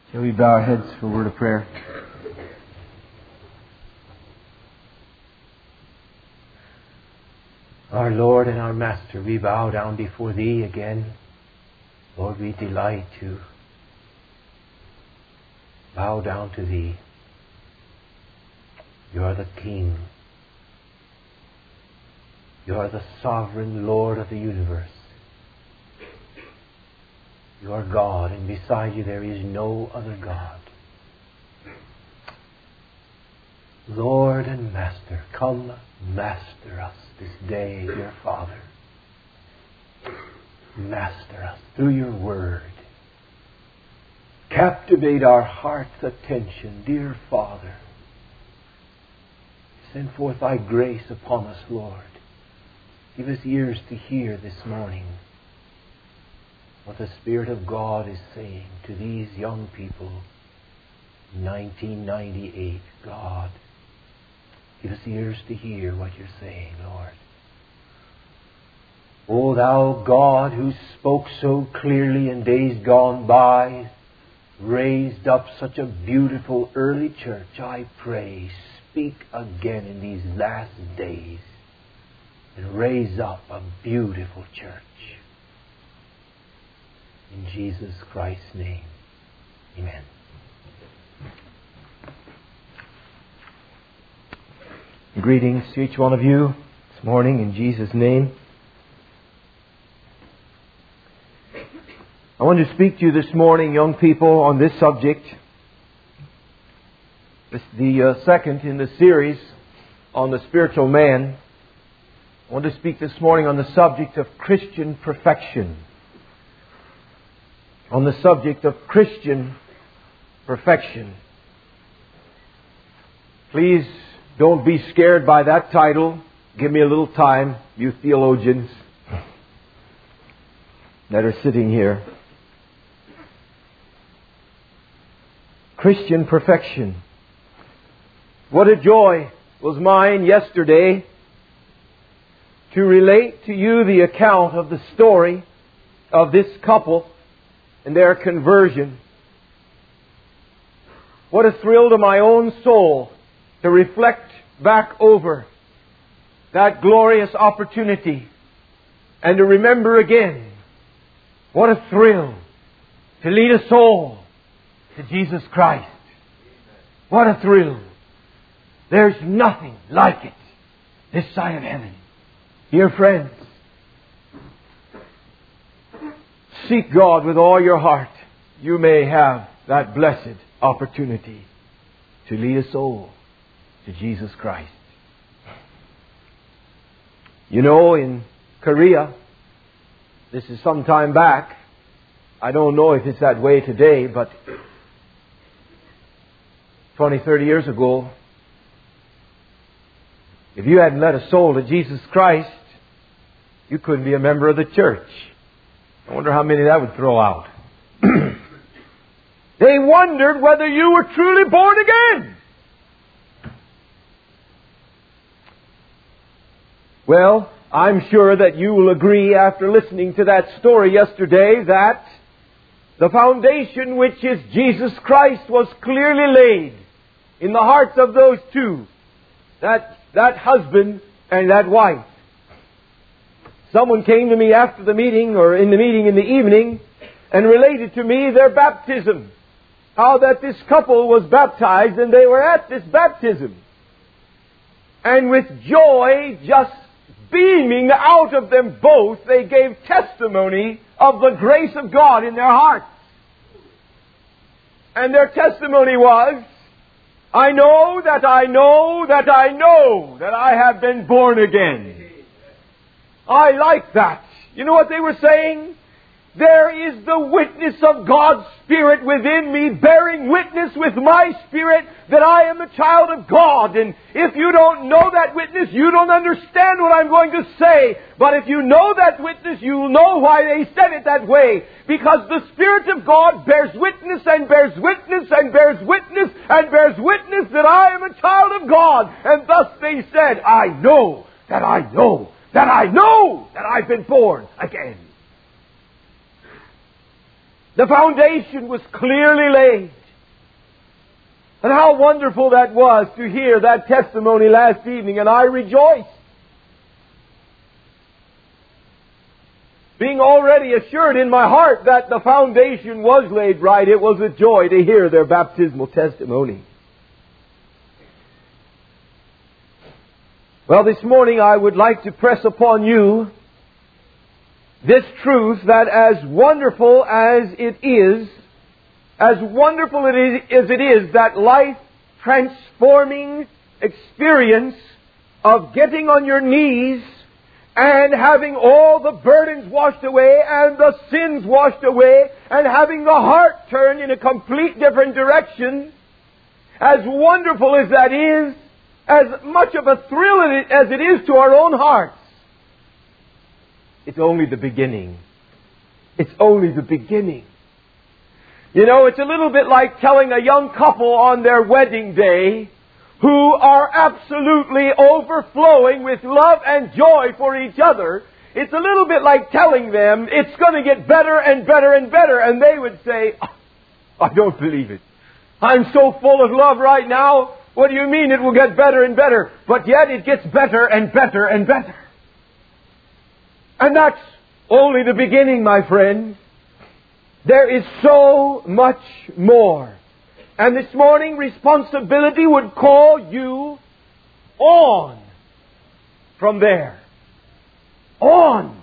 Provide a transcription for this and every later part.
Shall we bow our heads for a word of prayer? Our Lord and our Master, we bow down before Thee again. Lord, we delight to bow down to Thee. You are the King. You are the sovereign Lord of the universe. You are God, and beside You there is no other God. Lord and Master, come master us this day, dear Father. Master us through Your Word. Captivate our heart's attention, dear Father. Send forth Thy grace upon us, Lord. Give us ears to hear this morning what the Spirit of God is saying to these young people in 1998. God, give us ears to hear what You're saying, Lord. O Thou God who spoke so clearly in days gone by, raised up such a beautiful early church, I pray, speak again in these last days and raise up a beautiful church. In Jesus Christ's name, amen. Greetings to each one of you this morning in Jesus' name. I want to speak to you this morning, young people, on this subject. This is the second in the series on the spiritual man. I want to speak this morning on the subject of Christian perfection. On the subject of Christian perfection. Please don't be scared by that title. Give me a little time, you theologians that are sitting here. Christian perfection. What a joy was mine yesterday to relate to you the account of the story of this couple and their conversion. What a thrill to my own soul to reflect back over that glorious opportunity and to remember again what a thrill to lead a soul to Jesus Christ. What a thrill. There's nothing like it this side of heaven. Dear friends, seek God with all your heart. You may have that blessed opportunity to lead a soul to Jesus Christ. You know, in Korea, this is some time back. I don't know if it's that way today, but 20, 30 years ago, if you hadn't led a soul to Jesus Christ, you couldn't be a member of the church. I wonder how many that would throw out. They wondered whether you were truly born again. Well, I'm sure that you will agree after listening to that story yesterday that the foundation, which is Jesus Christ, was clearly laid in the hearts of those two, that husband and that wife. Someone came to me after the meeting, or in the meeting in the evening, and related to me their baptism. How that this couple was baptized and they were at this baptism. And with joy just beaming out of them both, they gave testimony of the grace of God in their hearts. And their testimony was, I know that I know that I know that I have been born again. I like that. You know what they were saying? There is the witness of God's Spirit within me, bearing witness with my spirit that I am a child of God. And if you don't know that witness, you don't understand what I'm going to say. But if you know that witness, you'll know why they said it that way. Because the Spirit of God bears witness and bears witness and bears witness and bears witness that I am a child of God. And thus they said, I know that I know that I know that I've been born again. The foundation was clearly laid. And how wonderful that was to hear that testimony last evening, and I rejoiced. Being already assured in my heart that the foundation was laid right, it was a joy to hear their baptismal testimony. Well, this morning I would like to press upon you this truth that as wonderful as it is that life-transforming experience of getting on your knees and having all the burdens washed away and the sins washed away and having the heart turned in a complete different direction, as wonderful as that is, as much of a thrill as it is to our own hearts, it's only the beginning. It's only the beginning. You know, it's a little bit like telling a young couple on their wedding day who are absolutely overflowing with love and joy for each other. It's a little bit like telling them it's going to get better and better and better. And they would say, I don't believe it. I'm so full of love right now. What do you mean it will get better and better? But yet it gets better and better and better. And that's only the beginning, my friend. There is so much more. And this morning, responsibility would call you on from there. On.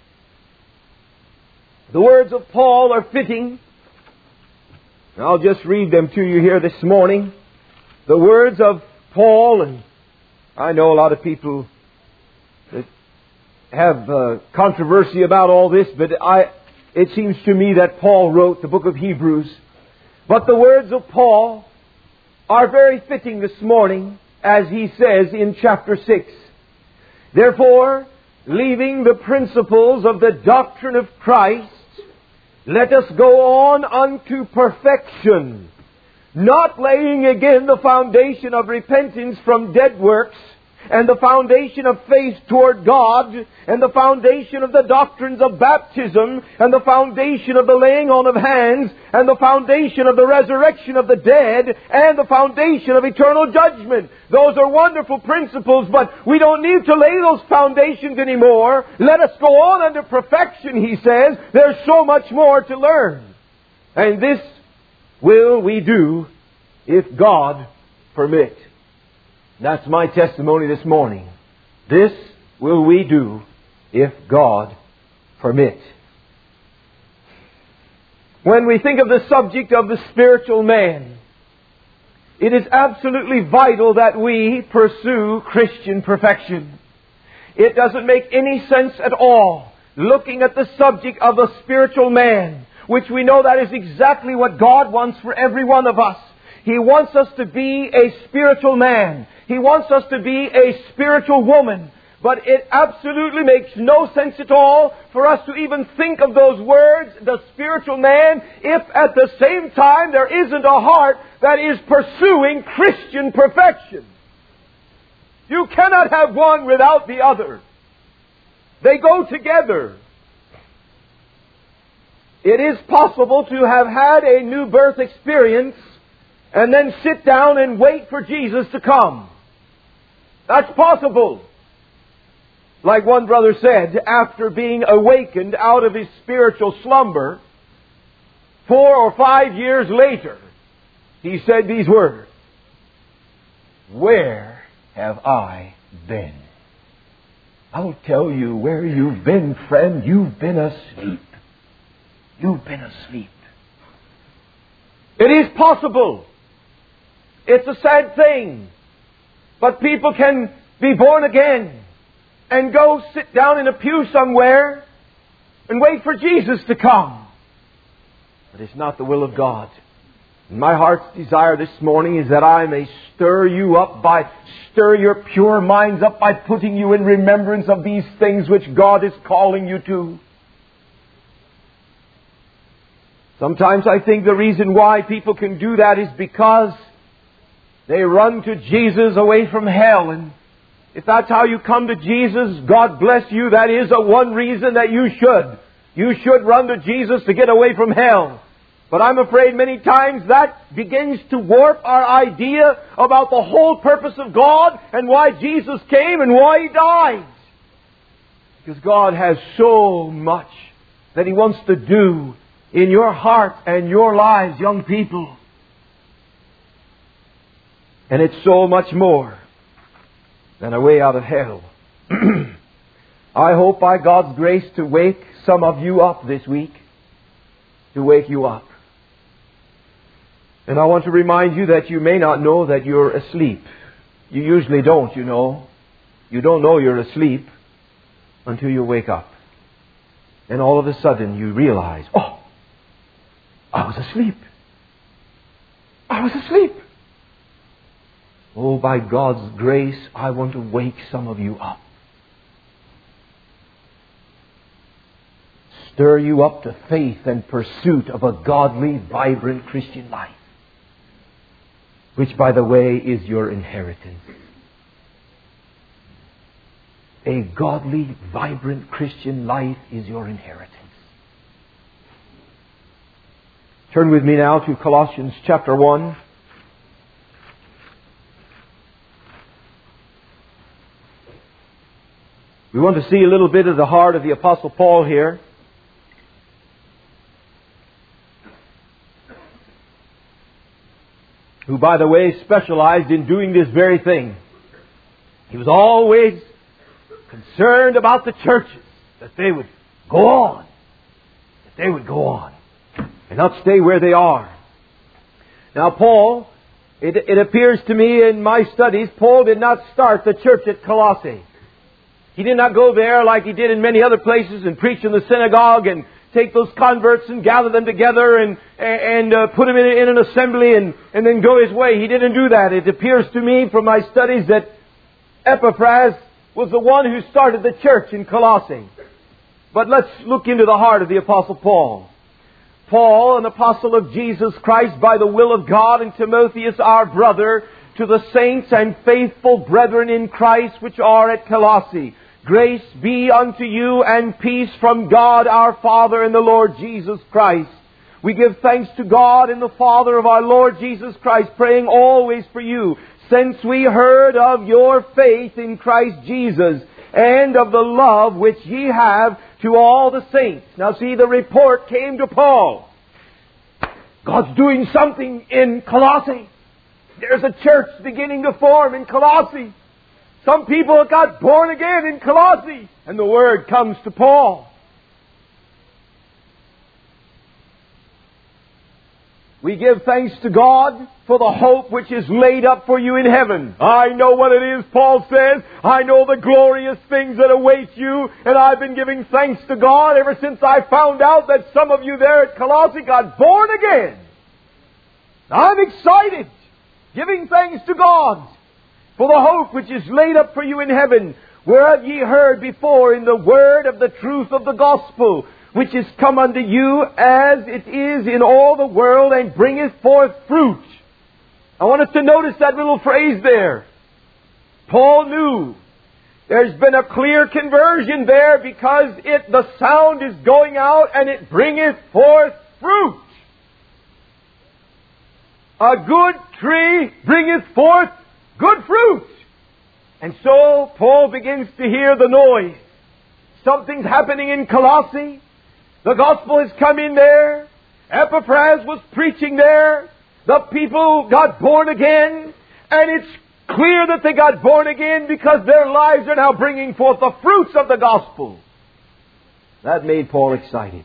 The words of Paul are fitting. I'll just read them to you here this morning. The words of Paul, and I know a lot of people that have controversy about all this, but it seems to me that Paul wrote the book of Hebrews. But the words of Paul are very fitting this morning, as he says in chapter 6. Therefore, leaving the principles of the doctrine of Christ, let us go on unto perfection, not laying again the foundation of repentance from dead works, and the foundation of faith toward God, and the foundation of the doctrines of baptism, and the foundation of the laying on of hands, and the foundation of the resurrection of the dead, and the foundation of eternal judgment. Those are wonderful principles, but we don't need to lay those foundations anymore. Let us go on unto perfection, he says. There's so much more to learn. And this will we do if God permit. That's my testimony this morning. This will we do if God permit. When we think of the subject of the spiritual man, it is absolutely vital that we pursue Christian perfection. It doesn't make any sense at all looking at the subject of a spiritual man, which we know that is exactly what God wants for every one of us. He wants us to be a spiritual man. He wants us to be a spiritual woman. But it absolutely makes no sense at all for us to even think of those words, the spiritual man, if at the same time there isn't a heart that is pursuing Christian perfection. You cannot have one without the other. They go together. It is possible to have had a new birth experience and then sit down and wait for Jesus to come. That's possible. Like one brother said, after being awakened out of his spiritual slumber, 4 or 5 years later, he said these words, "Where have I been?" I'll tell you where you've been, friend. You've been asleep. You've been asleep. It is possible. It's a sad thing. But people can be born again and go sit down in a pew somewhere and wait for Jesus to come. But it's not the will of God. And my heart's desire this morning is that I may stir your pure minds up by putting you in remembrance of these things which God is calling you to. Sometimes I think the reason why people can do that is because they run to Jesus away from hell. And if that's how you come to Jesus, God bless you. That is one reason that you should. You should run to Jesus to get away from hell. But I'm afraid many times that begins to warp our idea about the whole purpose of God and why Jesus came and why He died. Because God has so much that He wants to do in your heart and your lives, young people. And it's so much more than a way out of hell. I hope by God's grace to wake some of you up this week. To wake you up. And I want to remind you that you may not know that you're asleep. You usually don't, you know. You don't know you're asleep until you wake up. And all of a sudden you realize, oh, I was asleep. I was asleep. Oh, by God's grace, I want to wake some of you up. Stir you up to faith and pursuit of a godly, vibrant Christian life. Which, by the way, is your inheritance. A godly, vibrant Christian life is your inheritance. Turn with me now to Colossians chapter 1. We want to see a little bit of the heart of the Apostle Paul here. Who, by the way, specialized in doing this very thing. He was always concerned about the churches, that they would go on. That they would go on. And not stay where they are. Now, Paul, it appears to me in my studies, Paul did not start the church at Colossae. He did not go there like he did in many other places and preach in the synagogue and take those converts and gather them together and put them in an assembly and then go his way. He didn't do that. It appears to me from my studies that Epaphras was the one who started the church in Colossae. But let's look into the heart of the Apostle Paul. Paul, an apostle of Jesus Christ by the will of God, and Timotheus, our brother, to the saints and faithful brethren in Christ which are at Colossae. Grace be unto you and peace from God our Father and the Lord Jesus Christ. We give thanks to God and the Father of our Lord Jesus Christ, praying always for you, since we heard of your faith in Christ Jesus, and of the love which ye have to all the saints. Now see, the report came to Paul. God's doing something in Colossae. There's a church beginning to form in Colossae. Some people got born again in Colossae. And the word comes to Paul. We give thanks to God for the hope which is laid up for you in heaven. I know what it is, Paul says. I know the glorious things that await you. And I've been giving thanks to God ever since I found out that some of you there at Colossae got born again. I'm excited, giving thanks to God for the hope which is laid up for you in heaven, whereof ye heard before in the word of the truth of the gospel, which is come unto you as it is in all the world, and bringeth forth fruit. I want us to notice that little phrase there. Paul knew there's been a clear conversion there because the sound is going out and it bringeth forth fruit. A good tree bringeth forth good fruit. And so Paul begins to hear the noise. Something's happening in Colossae. The gospel has come in there. Epaphras was preaching there. The people got born again. And it's clear that they got born again because their lives are now bringing forth the fruits of the gospel. That made Paul excited.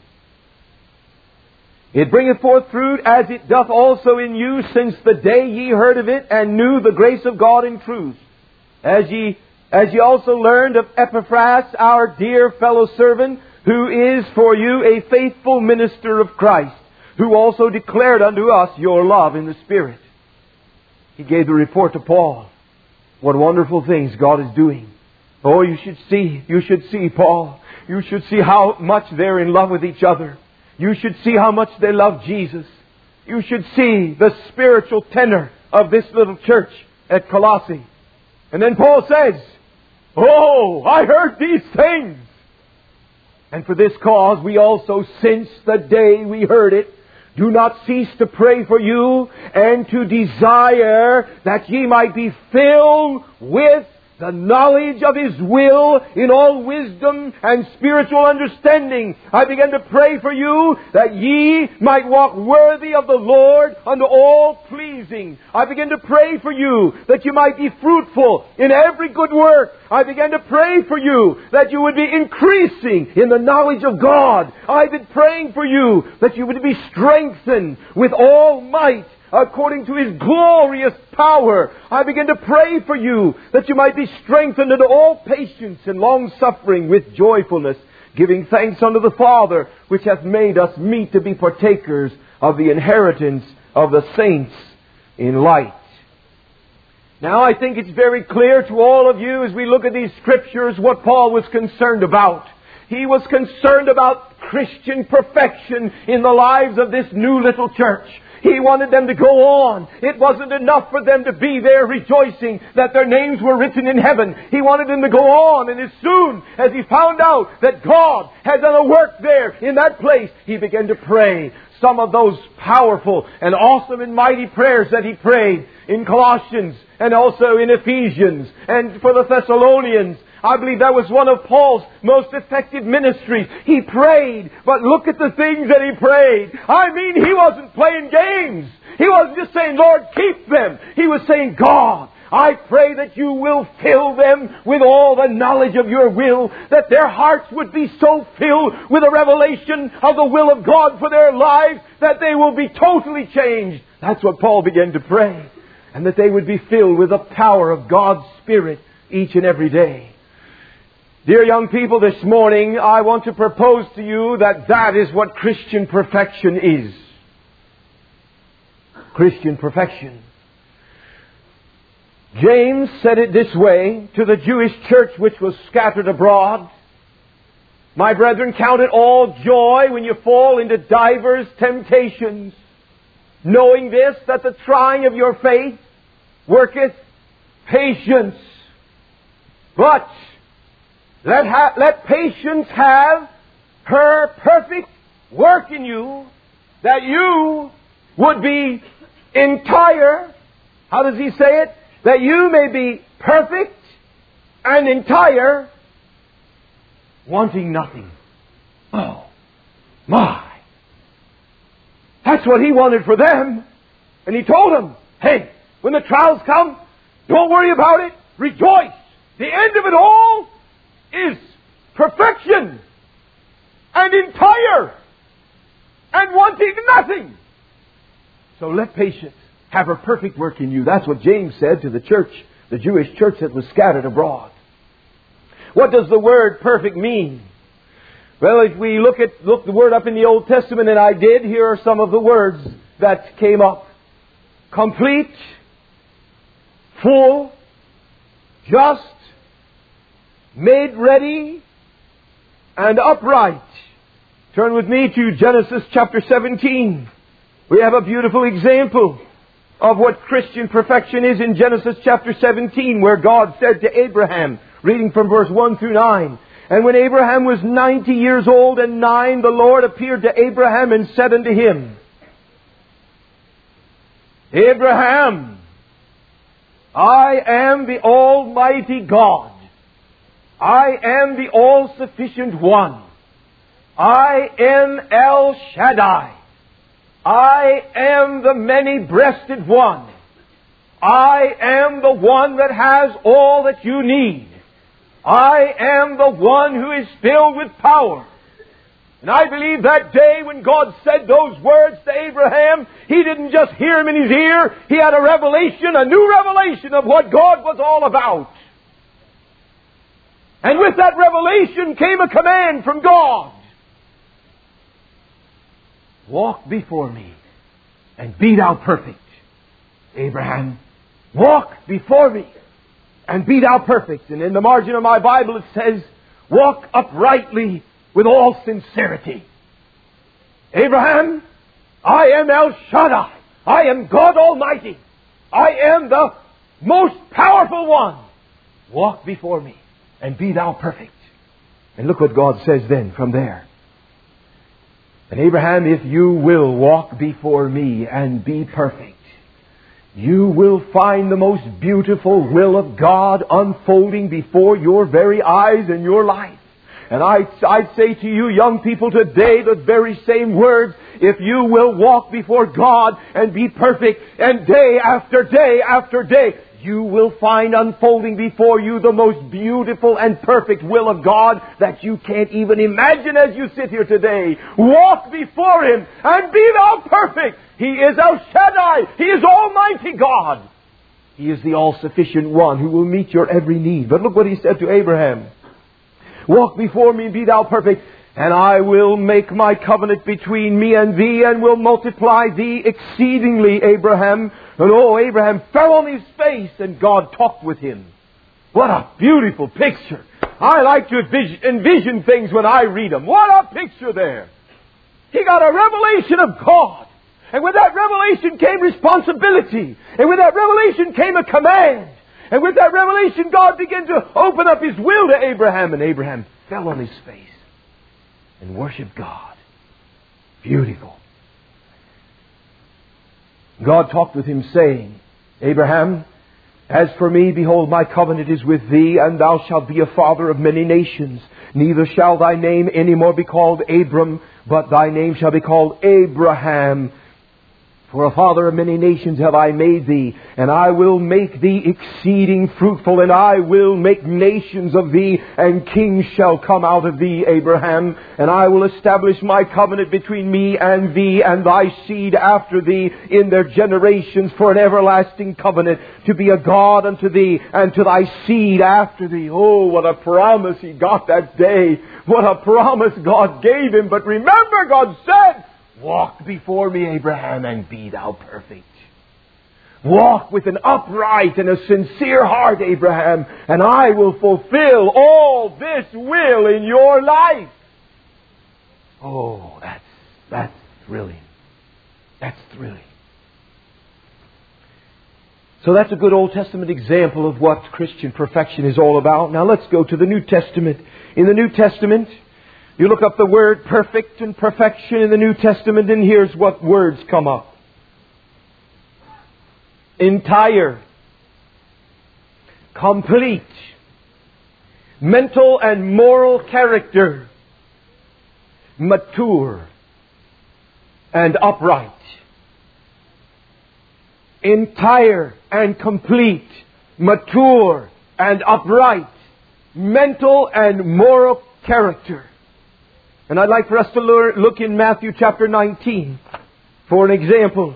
It bringeth forth fruit as it doth also in you, since the day ye heard of it and knew the grace of God in truth. As ye also learned of Epaphras, our dear fellow servant, who is for you a faithful minister of Christ, who also declared unto us your love in the Spirit. He gave the report to Paul. What wonderful things God is doing. Oh, you should see, Paul. You should see how much they're in love with each other. You should see how much they love Jesus. You should see the spiritual tenor of this little church at Colossae. And then Paul says, oh, I heard these things. And for this cause we also, since the day we heard it, do not cease to pray for you and to desire that ye might be filled with the knowledge of His will in all wisdom and spiritual understanding. I began to pray for you that ye might walk worthy of the Lord unto all pleasing. I began to pray for you that you might be fruitful in every good work. I began to pray for you that you would be increasing in the knowledge of God. I've been praying for you that you would be strengthened with all might according to His glorious power. I begin to pray for you that you might be strengthened unto all patience and long-suffering with joyfulness, giving thanks unto the Father, which hath made us meet to be partakers of the inheritance of the saints in light. Now I think it's very clear to all of you as we look at these Scriptures what Paul was concerned about. He was concerned about Christian perfection in the lives of this new little church. He wanted them to go on. It wasn't enough for them to be there rejoicing that their names were written in heaven. He wanted them to go on. And as soon as he found out that God had done a work there in that place, he began to pray some of those powerful and awesome and mighty prayers that he prayed in Colossians and also in Ephesians and for the Thessalonians. I believe that was one of Paul's most effective ministries. He prayed, but look at the things that he prayed. I mean, he wasn't playing games. He wasn't just saying, Lord, keep them. He was saying, God, I pray that you will fill them with all the knowledge of your will, that their hearts would be so filled with a revelation of the will of God for their lives that they will be totally changed. That's what Paul began to pray. And that they would be filled with the power of God's Spirit each and every day. Dear young people, this morning I want to propose to you that that is what Christian perfection is. Christian perfection. James said it this way to the Jewish church which was scattered abroad. My brethren, count it all joy when you fall into divers temptations, knowing this, that the trying of your faith worketh patience. But let patience have her perfect work in you, that you would be entire. How does he say it? That you may be perfect and entire, wanting nothing. Oh, my. That's what he wanted for them. And he told them, hey, when the trials come, don't worry about it. Rejoice. The end of it all is perfection and entire and wanting nothing. So let patience have her perfect work in you. That's what James said to the church, the Jewish church that was scattered abroad. What does the word perfect mean? Well, if we look the word up in the Old Testament, and I did, here are some of the words that came up. Complete, full, just, made ready, and upright. Turn with me to Genesis chapter 17. We have a beautiful example of what Christian perfection is in Genesis chapter 17, where God said to Abraham, reading from verse 1 through 9, and when Abraham was 90 years old and 9, the Lord appeared to Abraham and said unto him, Abraham, I am the Almighty God. I am the all-sufficient one. I am El Shaddai. I am the many-breasted one. I am the one that has all that you need. I am the one who is filled with power. And I believe that day when God said those words to Abraham, He didn't just hear him in his ear. He had a revelation, a new revelation of what God was all about. And with that revelation came a command from God. Walk before me and be thou perfect. Abraham, walk before me and be thou perfect. And in the margin of my Bible it says, walk uprightly with all sincerity. Abraham, I am El Shaddai. I am God Almighty. I am the most powerful one. Walk before me and be thou perfect. And look what God says then from there. And Abraham, if you will walk before me and be perfect, you will find the most beautiful will of God unfolding before your very eyes in your life. And I'd say to you young people today the very same words. If you will walk before God and be perfect, and day after day after day, you will find unfolding before you the most beautiful and perfect will of God that you can't even imagine as you sit here today. Walk before Him and be thou perfect. He is El Shaddai. He is Almighty God. He is the all-sufficient one who will meet your every need. But look what He said to Abraham. Walk before me, be thou perfect, and I will make my covenant between me and thee, and will multiply thee exceedingly, Abraham. And Abraham fell on his face, and God talked with him. What a beautiful picture. I like to envision things when I read them. What a picture there. He got a revelation of God. And with that revelation came responsibility. And with that revelation came a command. And with that revelation, God began to open up His will to Abraham. And Abraham fell on his face and worshiped God. Beautiful. God talked with him, saying, Abraham, as for me, behold, my covenant is with thee, and thou shalt be a father of many nations. Neither shall thy name any more be called Abram, but thy name shall be called Abraham. For a father of many nations have I made thee, and I will make thee exceeding fruitful, and I will make nations of thee, and kings shall come out of thee, Abraham. And I will establish my covenant between me and thee, and thy seed after thee in their generations, for an everlasting covenant, to be a God unto thee, and to thy seed after thee. Oh, what a promise he got that day. What a promise God gave him. But remember, God said, walk before me, Abraham, and be thou perfect. Walk with an upright and a sincere heart, Abraham, and I will fulfill all this will in your life. Oh, that's thrilling. That's thrilling. So that's a good Old Testament example of what Christian perfection is all about. Now let's go to the New Testament. In the New Testament, you look up the word perfect and perfection in the New Testament, and here's what words come up. Entire, complete, mental and moral character, mature, and upright. Entire and complete, mature and upright, mental and moral character. And I'd like for us to look in Matthew chapter 19 for an example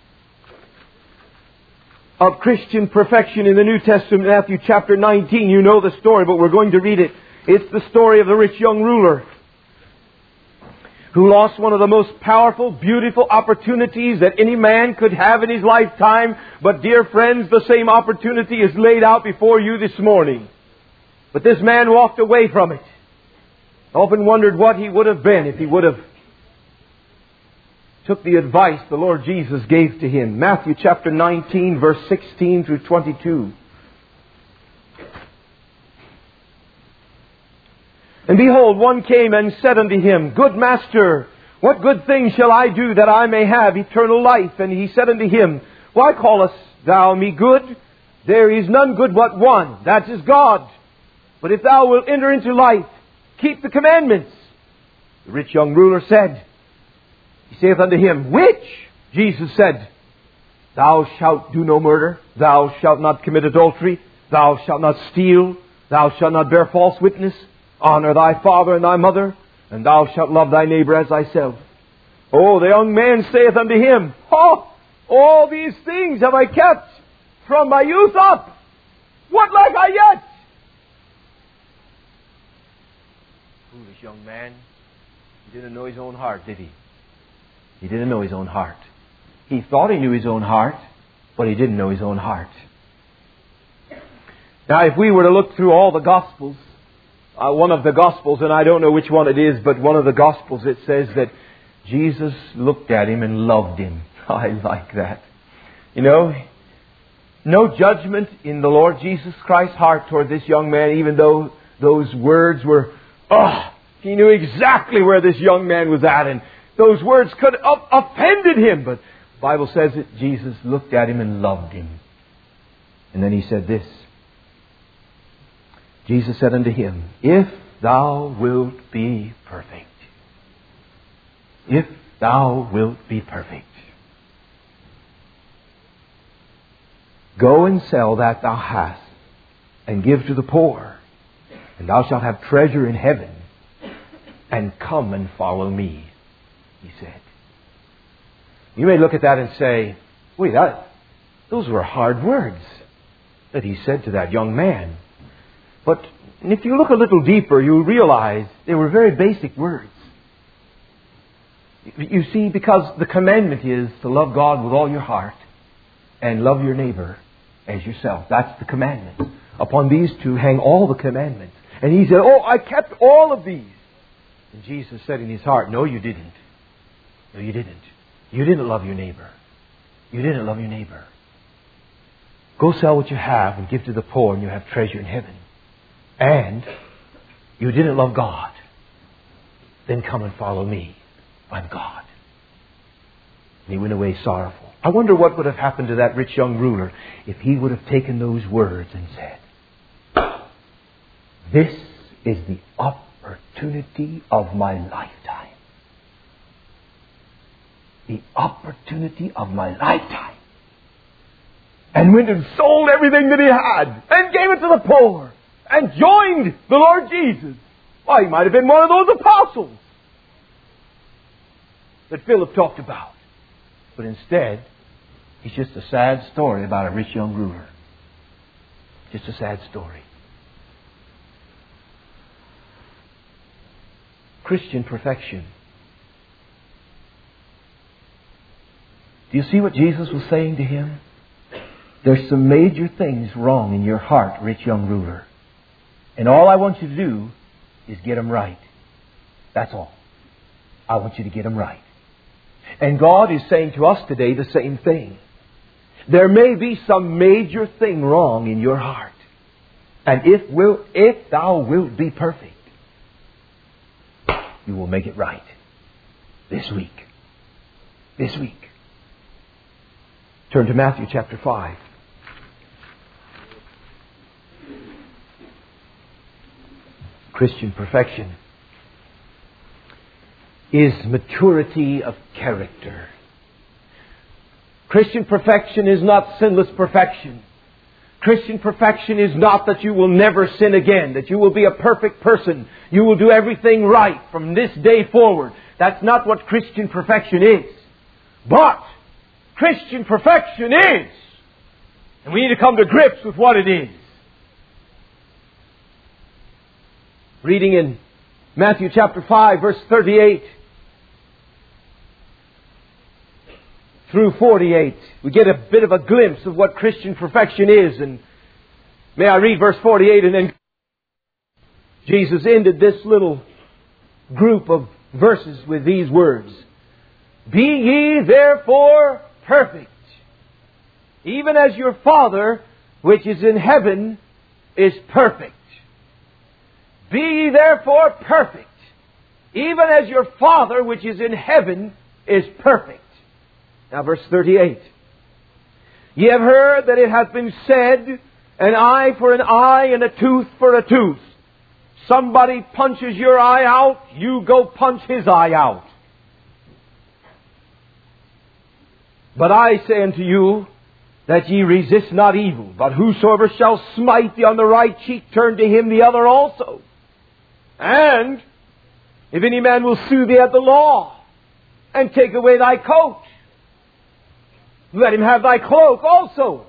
of Christian perfection in the New Testament. Matthew chapter 19, you know the story, but we're going to read it. It's the story of the rich young ruler who lost one of the most powerful, beautiful opportunities that any man could have in his lifetime. But dear friends, the same opportunity is laid out before you this morning. But this man walked away from it. I often wondered what he would have been if he would have took the advice the Lord Jesus gave to him. Matthew chapter 19, verse 16 through 22. And behold, one came and said unto him, Good master, what good thing shall I do that I may have eternal life? And he said unto him, Why callest thou me good? There is none good but one, that is God. But if thou wilt enter into life, keep the commandments. The rich young ruler said, He saith unto him, Which? Jesus said, Thou shalt do no murder, thou shalt not commit adultery, thou shalt not steal, thou shalt not bear false witness, honor thy father and thy mother, and thou shalt love thy neighbor as thyself. Oh, the young man saith unto him, all these things have I kept from my youth up. What lack I yet? Foolish young man. He didn't know his own heart, did he? He didn't know his own heart. He thought he knew his own heart, but he didn't know his own heart. Now, if we were to look through all the Gospels, one of the Gospels, and I don't know which one it is, but one of the Gospels, it says that Jesus looked at him and loved him. I like that. You know, no judgment in the Lord Jesus Christ's heart toward this young man, even though those words were, he knew exactly where this young man was at. And those words could have offended him. But the Bible says that Jesus looked at him and loved him. And then he said this. Jesus said unto him, if thou wilt be perfect. If thou wilt be perfect. Go and sell that thou hast, and give to the poor, and thou shalt have treasure in heaven, and come and follow me, he said. You may look at that and say, wait, those were hard words that he said to that young man. But if you look a little deeper, you'll realize they were very basic words. You see, because the commandment is to love God with all your heart and love your neighbor as yourself. That's the commandment. Upon these two hang all the commandments. And he said, oh, I kept all of these. And Jesus said in his heart, no, you didn't. No, you didn't. You didn't love your neighbor. You didn't love your neighbor. Go sell what you have and give to the poor, and you have treasure in heaven. And you didn't love God. Then come and follow me. I'm God. And he went away sorrowful. I wonder what would have happened to that rich young ruler if he would have taken those words and said, this is the opportunity of my lifetime. The opportunity of my lifetime. And went and sold everything that he had and gave it to the poor and joined the Lord Jesus. Why, he might have been one of those apostles that Philip talked about. But instead, it's just a sad story about a rich young ruler. Just a sad story. Christian perfection. Do you see what Jesus was saying to him? There's some major things wrong in your heart, rich young ruler. And all I want you to do is get them right. That's all. I want you to get them right. And God is saying to us today the same thing. There may be some major thing wrong in your heart. And if thou wilt be perfect, you will make it right. This week. This week. Turn to Matthew chapter 5. Christian perfection is maturity of character. Christian perfection is not sinless perfection. Christian perfection is not that you will never sin again, that you will be a perfect person. You will do everything right from this day forward. That's not what Christian perfection is. But Christian perfection is. And we need to come to grips with what it is. Reading in Matthew chapter 5, verse 38 through 48, we get a bit of a glimpse of what Christian perfection is. And may I read verse 48, and then Jesus ended this little group of verses with these words. Be ye therefore perfect, even as your Father which is in heaven is perfect. Be ye therefore perfect, even as your Father which is in heaven is perfect. Now verse 38. Ye have heard that it hath been said, an eye for an eye and a tooth for a tooth. Somebody punches your eye out, you go punch his eye out. But I say unto you, that ye resist not evil, but whosoever shall smite thee on the right cheek, turn to him the other also. And if any man will sue thee at the law, and take away thy coat, let him have thy cloak also.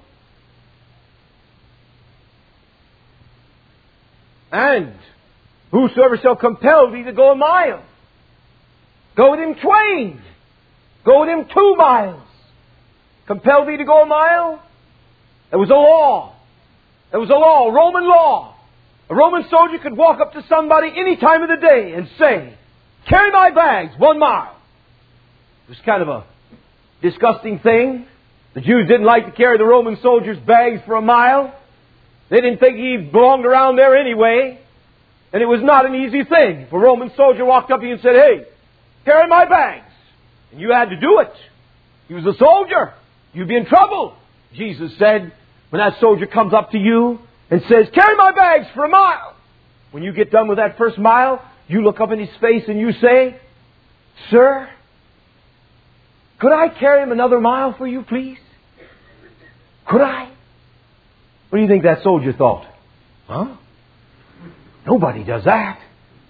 And whosoever shall compel thee to go a mile, go with him twain. Go with him 2 miles. Compel thee to go a mile? There was a law. There was a law, Roman law. A Roman soldier could walk up to somebody any time of the day and say, carry my bags 1 mile. It was kind of a disgusting thing. The Jews didn't like to carry the Roman soldiers' bags for a mile. They didn't think he belonged around there anyway. And it was not an easy thing. If a Roman soldier walked up to you and said, hey, carry my bags. And you had to do it. He was a soldier. You'd be in trouble. Jesus said, when that soldier comes up to you and says, carry my bags for a mile. When you get done with that first mile, you look up in his face and you say, sir, could I carry him another mile for you, please? Could I? What do you think that soldier thought? Huh? Nobody does that.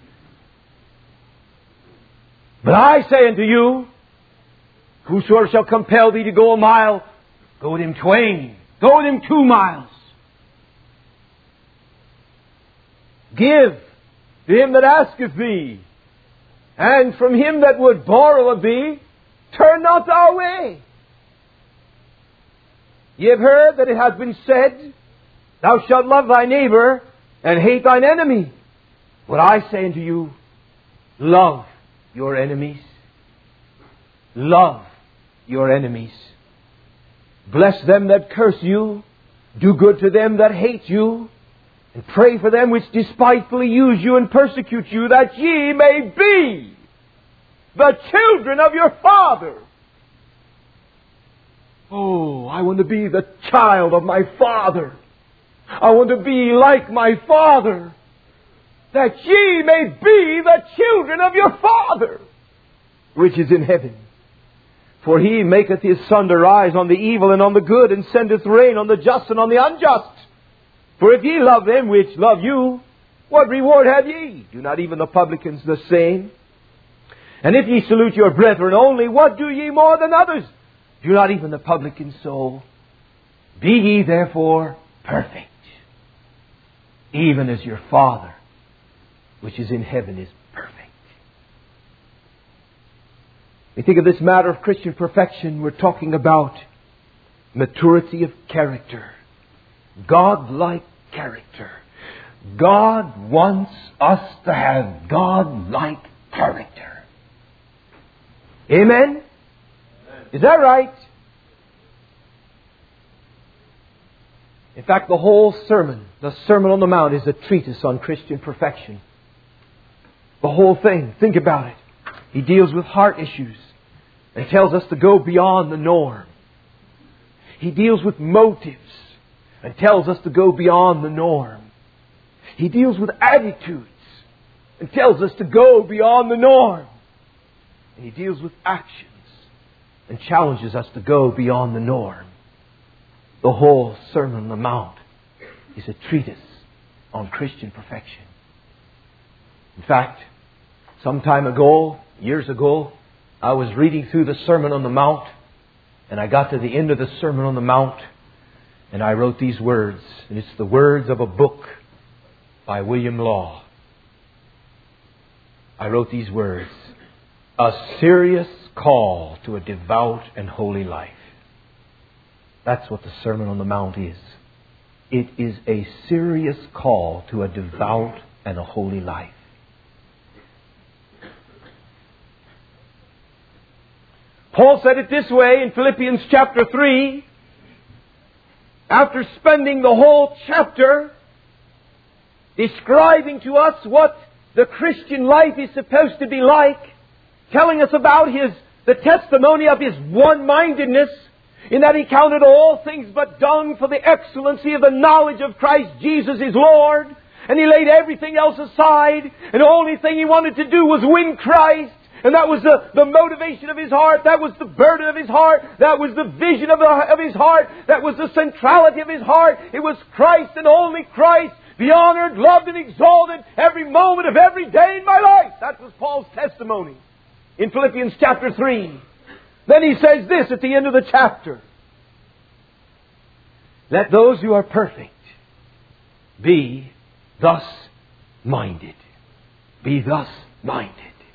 But I say unto you, whosoever shall compel thee to go a mile, go with him twain. Go with him 2 miles. Give to him that asketh thee, and from him that would borrow of thee, turn not thou away. Ye have heard that it hath been said, thou shalt love thy neighbor and hate thine enemy. What I say unto you, love your enemies. Love your enemies. Bless them that curse you. Do good to them that hate you. And pray for them which despitefully use you and persecute you, that ye may be the children of your Father. Oh, I want to be the child of my Father. I want to be like my Father, that ye may be the children of your Father, which is in heaven. For He maketh His sun to rise on the evil and on the good, and sendeth rain on the just and on the unjust. For if ye love them which love you, what reward have ye? Do not even the publicans the same? And if ye salute your brethren only, what do ye more than others? Do not even the publicans so? Be ye therefore perfect, even as your Father which is in heaven is perfect. We think of this matter of Christian perfection, we're talking about maturity of character. God-like character. God wants us to have God-like character. Amen? Is that right? In fact, the whole sermon, the Sermon on the Mount, is a treatise on Christian perfection. The whole thing. Think about it. He deals with heart issues and tells us to go beyond the norm. He deals with motives and tells us to go beyond the norm. He deals with attitudes and tells us to go beyond the norm. And He deals with actions and challenges us to go beyond the norm. The whole Sermon on the Mount is a treatise on Christian perfection. In fact, some time ago, years ago, I was reading through the Sermon on the Mount, and I got to the end of the Sermon on the Mount, and I wrote these words, and it's the words of a book by William Law. I wrote these words: a serious call to a devout and holy life. That's what the Sermon on the Mount is. It is a serious call to a devout and a holy life. Paul said it this way in Philippians chapter 3. After spending the whole chapter describing to us what the Christian life is supposed to be like, telling us about the testimony of His one-mindedness, in that He counted all things but dung for the excellency of the knowledge of Christ Jesus His Lord, and He laid everything else aside, and the only thing He wanted to do was win Christ. And that was the motivation of His heart. That was the burden of His heart. That was the vision of His heart. That was the centrality of His heart. It was Christ and only Christ. Be honored, loved, and exalted every moment of every day in my life. That was Paul's testimony in Philippians chapter 3. Then he says this at the end of the chapter: let those who are perfect be thus minded. Be thus minded.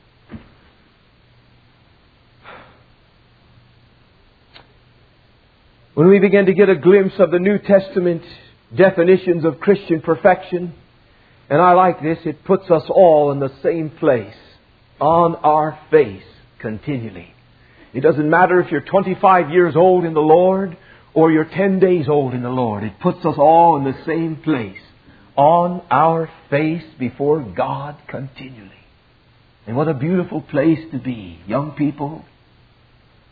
When we begin to get a glimpse of the New Testament definitions of Christian perfection, and I like this, it puts us all in the same place, on our face, continually. It doesn't matter if you're 25 years old in the Lord or you're 10 days old in the Lord. It puts us all in the same place, on our face before God continually. And what a beautiful place to be. Young people,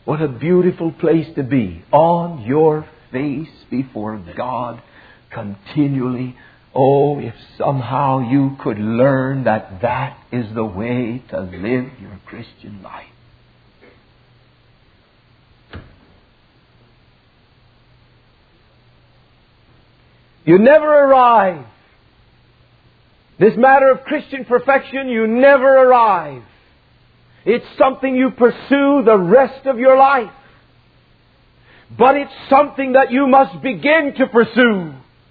What a beautiful place to be. On your face before God continually. Oh, if somehow you could learn that that is the way to live your Christian life. You never arrive. This matter of Christian perfection, you never arrive. It's something you pursue the rest of your life. But it's something that you must begin to pursue.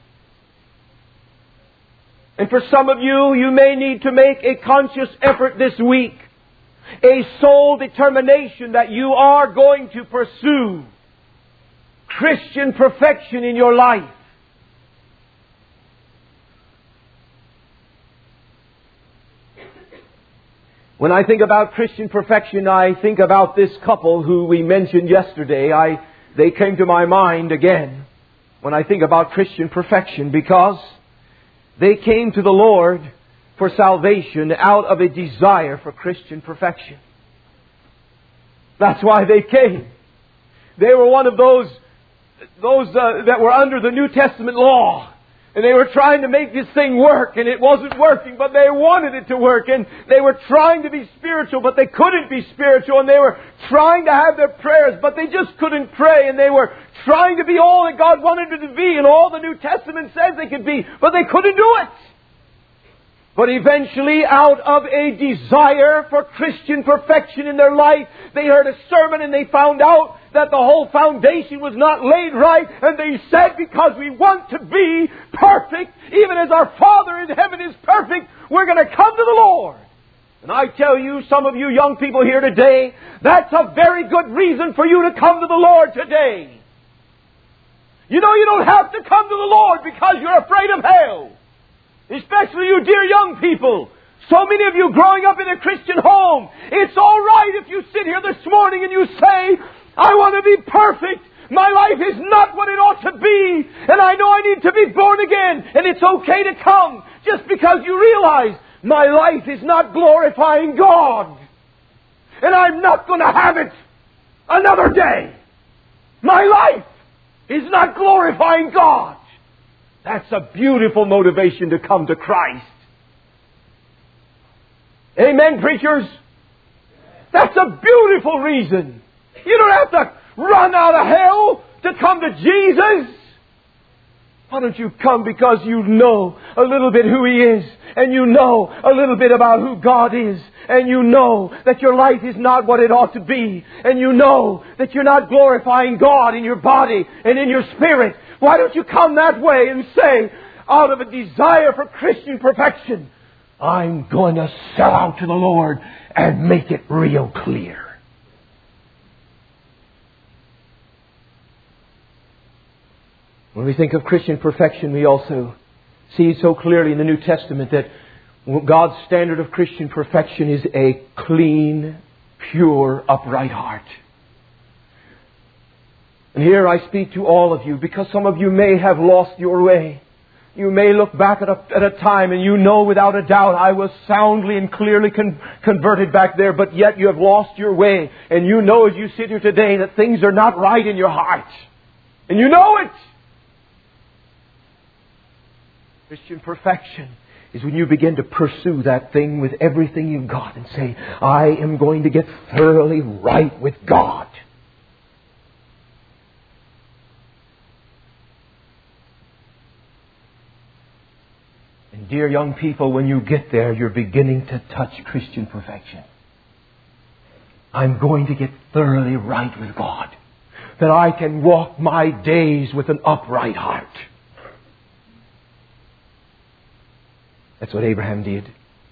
And for some of you, you may need to make a conscious effort this week. A soul determination that you are going to pursue Christian perfection in your life. When I think about Christian perfection, I think about this couple who we mentioned yesterday. They came to my mind again when I think about Christian perfection, because they came to the Lord for salvation out of a desire for Christian perfection. That's why they came. They were one of those that were under the New Testament law. And they were trying to make this thing work, and it wasn't working, but they wanted it to work. And they were trying to be spiritual, but they couldn't be spiritual. And they were trying to have their prayers, but they just couldn't pray. And they were trying to be all that God wanted them to be, and all the New Testament says they could be, but they couldn't do it. But eventually, out of a desire for Christian perfection in their life, they heard a sermon and they found out that the whole foundation was not laid right. And they said, because we want to be perfect, even as our Father in heaven is perfect, we're going to come to the Lord. And I tell you, some of you young people here today, that's a very good reason for you to come to the Lord today. You know, you don't have to come to the Lord because you're afraid of hell. Especially you dear young people. So many of you growing up in a Christian home. It's all right if you sit here this morning and you say, I want to be perfect. My life is not what it ought to be. And I know I need to be born again. And it's okay to come just because you realize my life is not glorifying God. And I'm not going to have it another day. My life is not glorifying God. That's a beautiful motivation to come to Christ. Amen, preachers? That's a beautiful reason. You don't have to run out of hell to come to Jesus. Why don't you come because you know a little bit who He is, and you know a little bit about who God is, and you know that your life is not what it ought to be, and you know that you're not glorifying God in your body and in your spirit. Why don't you come that way and say, out of a desire for Christian perfection, I'm going to sell out to the Lord and make it real clear. When we think of Christian perfection, we also see so clearly in the New Testament that God's standard of Christian perfection is a clean, pure, upright heart. And here I speak to all of you, because some of you may have lost your way. You may look back at a time and you know without a doubt I was soundly and clearly converted back there, but yet you have lost your way. And you know as you sit here today that things are not right in your heart. And you know it. Christian perfection is when you begin to pursue that thing with everything you've got and say, I am going to get thoroughly right with God. And dear young people, when you get there, you're beginning to touch Christian perfection. I'm going to get thoroughly right with God, that I can walk my days with an upright heart. That's what Abraham did.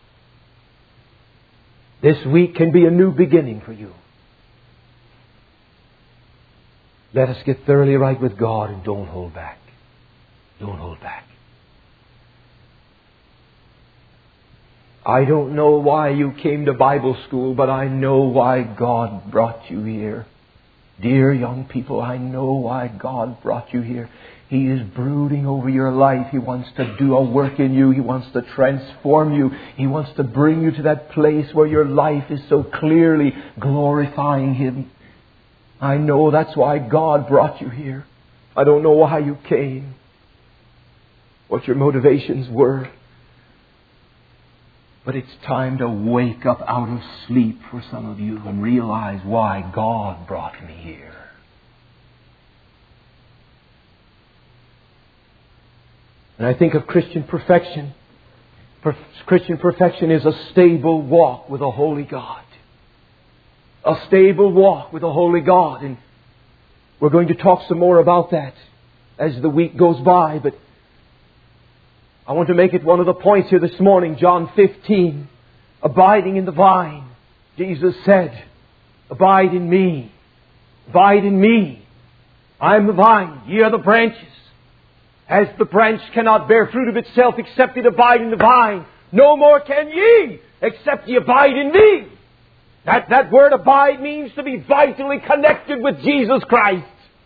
This week can be a new beginning for you. Let us get thoroughly right with God and don't hold back. Don't hold back. I don't know why you came to Bible school, but I know why God brought you here. Dear young people, I know why God brought you here. He is brooding over your life. He wants to do a work in you. He wants to transform you. He wants to bring you to that place where your life is so clearly glorifying Him. I know that's why God brought you here. I don't know why you came, what your motivations were. But it's time to wake up out of sleep for some of you and realize why God brought me here. And I think of Christian perfection. Christian perfection is a stable walk with a holy God. A stable walk with a holy God. And we're going to talk some more about that as the week goes by. But I want to make it one of the points here this morning. John 15. Abiding in the vine. Jesus said, abide in me. Abide in me. I am the vine. Ye are the branches. As the branch cannot bear fruit of itself except it abide in the vine, no more can ye except ye abide in me. That word abide means to be vitally connected with Jesus Christ.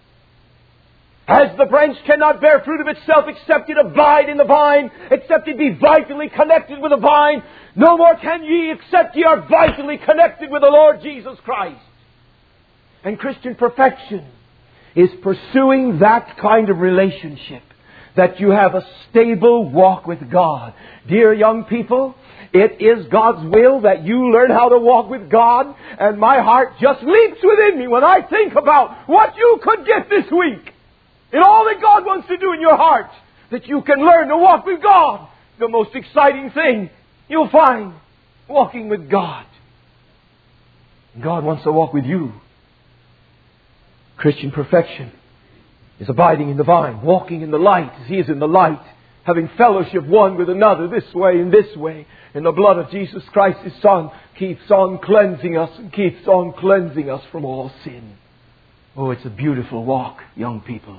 As the branch cannot bear fruit of itself except it abide in the vine, except it be vitally connected with the vine, no more can ye except ye are vitally connected with the Lord Jesus Christ. And Christian perfection is pursuing that kind of relationship, that you have a stable walk with God. Dear young people, it is God's will that you learn how to walk with God, and my heart just leaps within me when I think about what you could get this week. And all that God wants to do in your heart, that you can learn to walk with God. The most exciting thing you'll find, walking with God. God wants to walk with you. Christian perfection is abiding in the vine, walking in the light as He is in the light, having fellowship one with another this way and this way. And the blood of Jesus Christ, His Son, keeps on cleansing us and keeps on cleansing us from all sin. Oh, it's a beautiful walk, young people.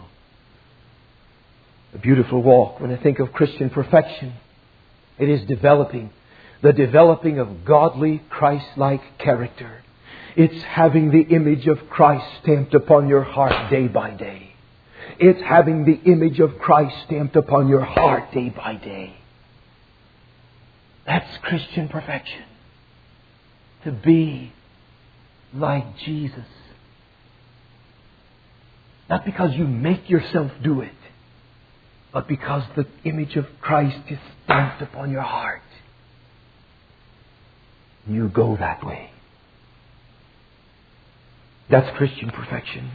A beautiful walk. When I think of Christian perfection, it is the developing of godly, Christ-like character. It's having the image of Christ stamped upon your heart day by day. It's having the image of Christ stamped upon your heart day by day. That's Christian perfection. To be like Jesus. Not because you make yourself do it, but because the image of Christ is stamped upon your heart. You go that way. That's Christian perfection.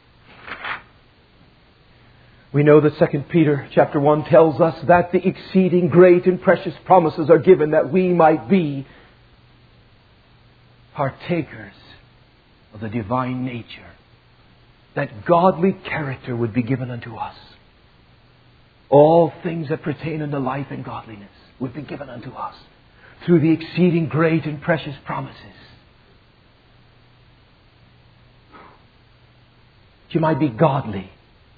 We know that 2 Peter chapter 1 tells us that the exceeding great and precious promises are given that we might be partakers of the divine nature. That godly character would be given unto us. All things that pertain unto life and godliness would be given unto us through the exceeding great and precious promises. You might be godly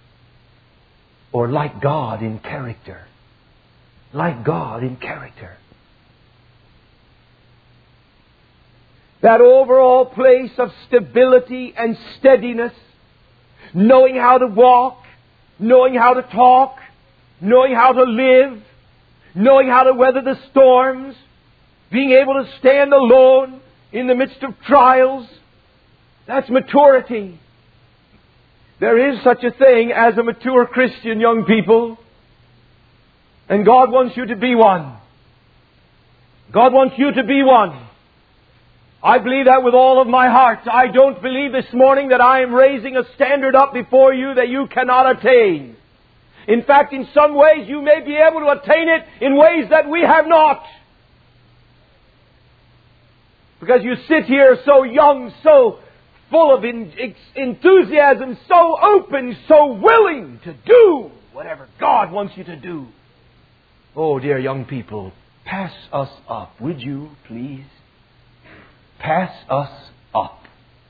or like God in character. Like God in character. That overall place of stability and steadiness, knowing how to walk, knowing how to talk, knowing how to live, knowing how to weather the storms, being able to stand alone in the midst of trials. That's maturity. There is such a thing as a mature Christian, young people. And God wants you to be one. God wants you to be one. I believe that with all of my heart. I don't believe this morning that I am raising a standard up before you that you cannot attain. In fact, in some ways you may be able to attain it in ways that we have not. Because you sit here so young, so full of enthusiasm, so open, so willing to do whatever God wants you to do. Oh, dear young people, pass us up, would you, please? Pass us up.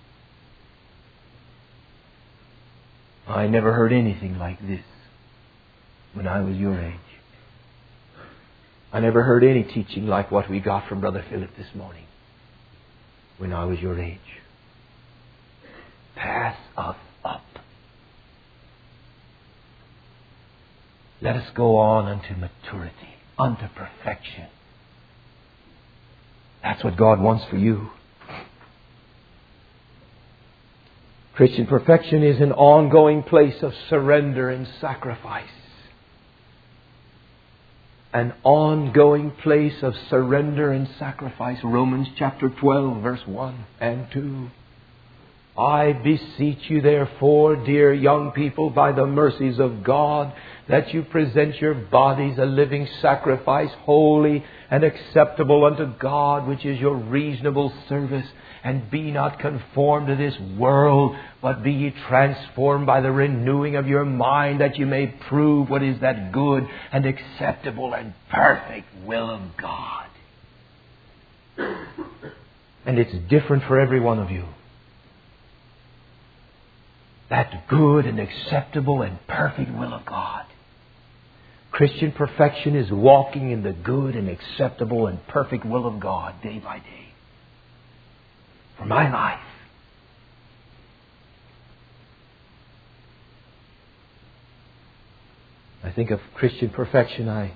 I never heard anything like this when I was your age. I never heard any teaching like what we got from Brother Philip this morning when I was your age. Pass us up. Let us go on unto maturity, unto perfection. That's what God wants for you. Christian perfection is an ongoing place of surrender and sacrifice. An ongoing place of surrender and sacrifice. Romans chapter 12, verse 1 and 2. I beseech you therefore, dear young people, by the mercies of God, that you present your bodies a living sacrifice, holy and acceptable unto God, which is your reasonable service. And be not conformed to this world, but be ye transformed by the renewing of your mind, that you may prove what is that good and acceptable and perfect will of God. And it's different for every one of you. That good and acceptable and perfect will of God. Christian perfection is walking in the good and acceptable and perfect will of God day by day. For my life. I think of Christian perfection, I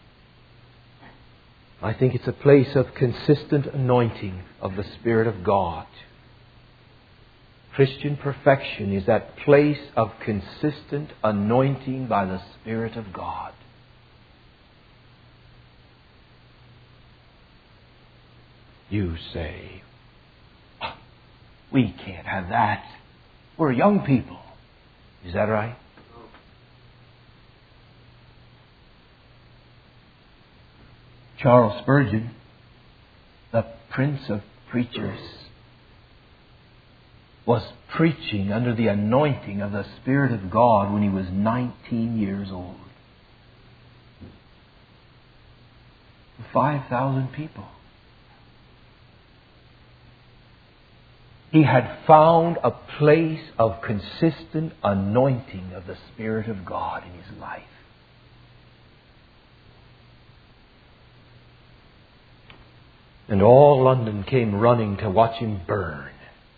think it's a place of consistent anointing of the Spirit of God. Christian perfection is that place of consistent anointing by the Spirit of God. You say, we can't have that. We're young people. Is that right? Charles Spurgeon, the Prince of Preachers, was preaching under the anointing of the Spirit of God when he was 19 years old. 5,000 people. He had found a place of consistent anointing of the Spirit of God in his life. And all London came running to watch him burn.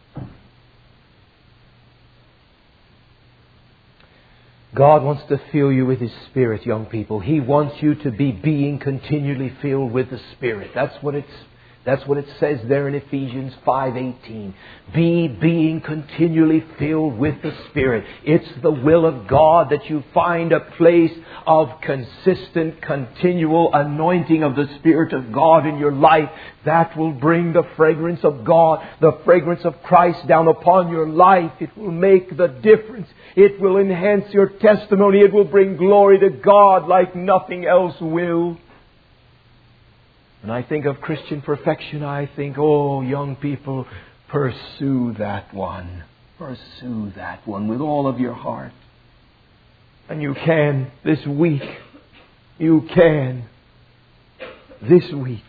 God wants to fill you with His Spirit, young people. He wants you to be being continually filled with the Spirit. That's what it says there in Ephesians 5:18. Be being continually filled with the Spirit. It's the will of God that you find a place of consistent, continual anointing of the Spirit of God in your life. That will bring the fragrance of God, the fragrance of Christ down upon your life. It will make the difference. It will enhance your testimony. It will bring glory to God like nothing else will. When I think of Christian perfection, I think, oh, young people, pursue that one. Pursue that one with all of your heart. And you can this week. You can this week.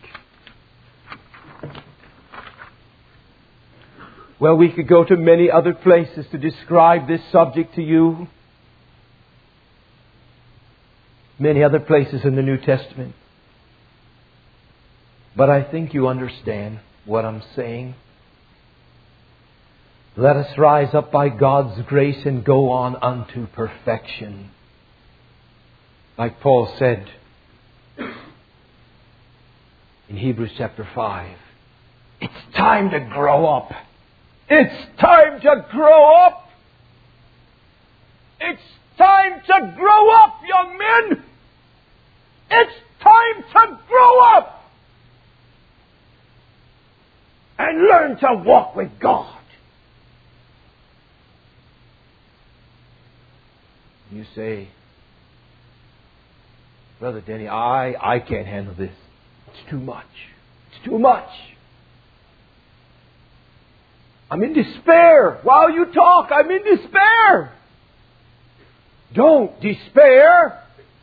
Well, we could go to many other places to describe this subject to you. Many other places in the New Testament. But I think you understand what I'm saying. Let us rise up by God's grace and go on unto perfection. Like Paul said in Hebrews chapter 5, it's time to grow up. It's time to grow up. It's time to grow up, young men. It's time to grow up. And learn to walk with God. You say, Brother Denny, I can't handle this. It's too much. It's too much. I'm in despair. While you talk, I'm in despair. Don't despair.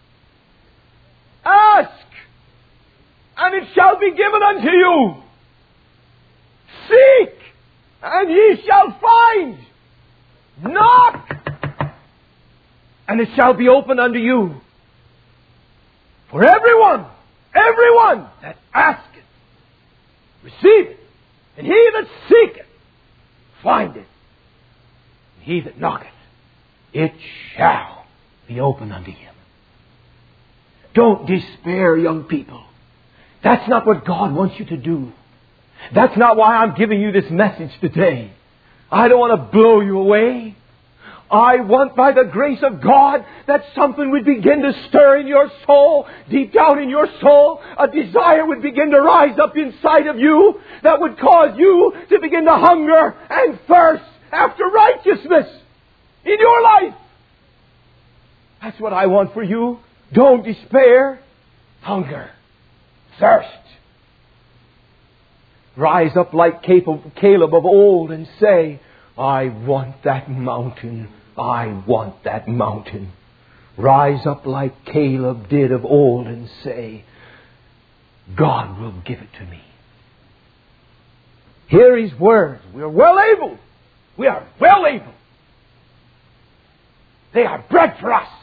Ask, and it shall be given unto you. Seek, and ye shall find. Knock, and it shall be opened unto you. For everyone that asketh, receiveth, and he that seeketh, findeth, and he that knocketh, it shall be opened unto him. Don't despair, young people. That's not what God wants you to do. That's not why I'm giving you this message today. I don't want to blow you away. I want, by the grace of God, that something would begin to stir in your soul, deep down in your soul. A desire would begin to rise up inside of you that would cause you to begin to hunger and thirst after righteousness in your life. That's what I want for you. Don't despair. Hunger. Thirst. Rise up like Caleb of old and say, I want that mountain. I want that mountain. Rise up like Caleb did of old and say, God will give it to me. Hear His words. We are well able. We are well able. They are bread for us.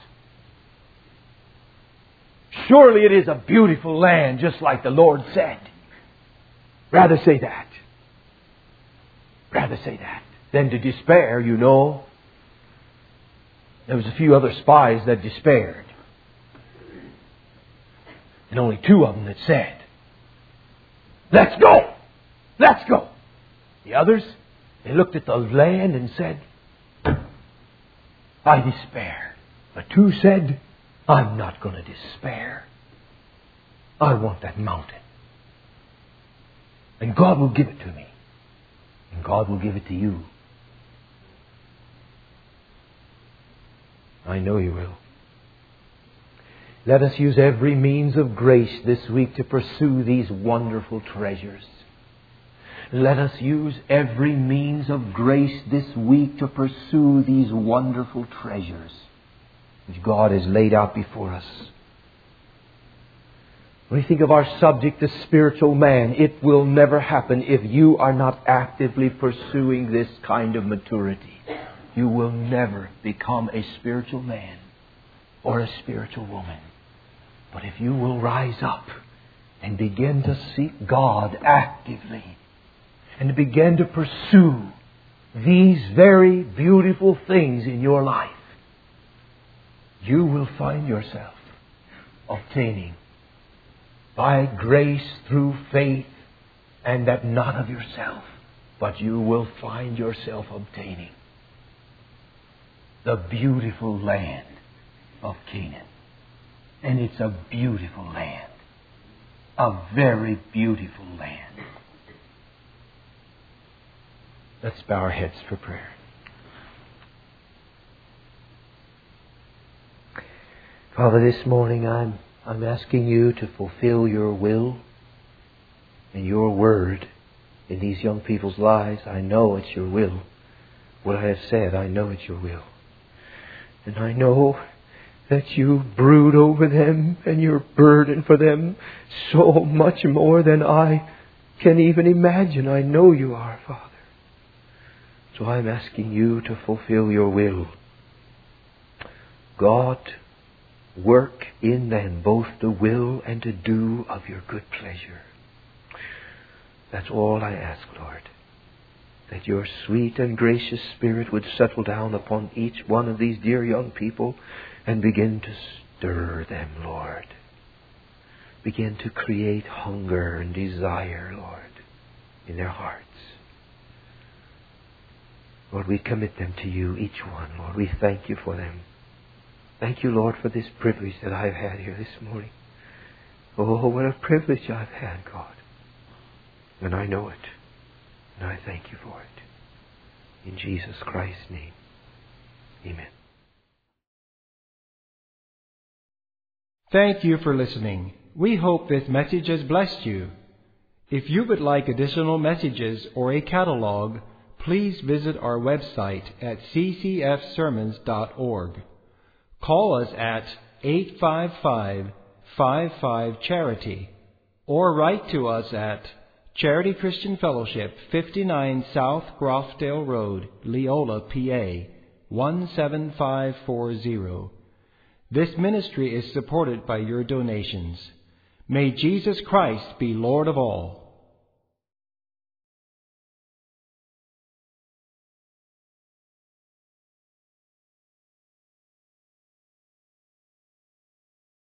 Surely it is a beautiful land, just like the Lord said. Rather say that. Rather say that than to despair, you know. There was a few other spies that despaired. And only 2 of them that said, let's go! Let's go! The others, they looked at the land and said, I despair. But 2 said, I'm not going to despair. I want that mountain. And God will give it to me. And God will give it to you. I know He will. Let us use every means of grace this week to pursue these wonderful treasures. Let us use every means of grace this week to pursue these wonderful treasures which God has laid out before us. When we think of our subject, the spiritual man, it will never happen if you are not actively pursuing this kind of maturity. You will never become a spiritual man or a spiritual woman. But if you will rise up and begin to seek God actively and to begin to pursue these very beautiful things in your life, you will find yourself obtaining by grace through faith, and that not of yourself, but you will find yourself obtaining the beautiful land of Canaan. And it's a beautiful land. A very beautiful land. Let's bow our heads for prayer. Father, this morning I'm asking You to fulfill Your will and Your word in these young people's lives. I know it's Your will. What I have said, I know it's Your will. And I know that You brood over them and You're burdened for them so much more than I can even imagine. I know You are, Father. So I'm asking You to fulfill Your will. God, work in them both the will and to do of Your good pleasure. That's all I ask, Lord. That Your sweet and gracious Spirit would settle down upon each one of these dear young people and begin to stir them, Lord. Begin to create hunger and desire, Lord, in their hearts. Lord, we commit them to You, each one. Lord, we thank You for them. Thank You, Lord, for this privilege that I've had here this morning. Oh, what a privilege I've had, God. And I know it. And I thank You for it. In Jesus Christ's name. Amen. Thank you for listening. We hope this message has blessed you. If you would like additional messages or a catalog, please visit our website at ccfsermons.org. Call us at 855-55-CHARITY or write to us at Charity Christian Fellowship, 59 South Grofdale Road, Leola, PA, 17540. This ministry is supported by your donations. May Jesus Christ be Lord of all.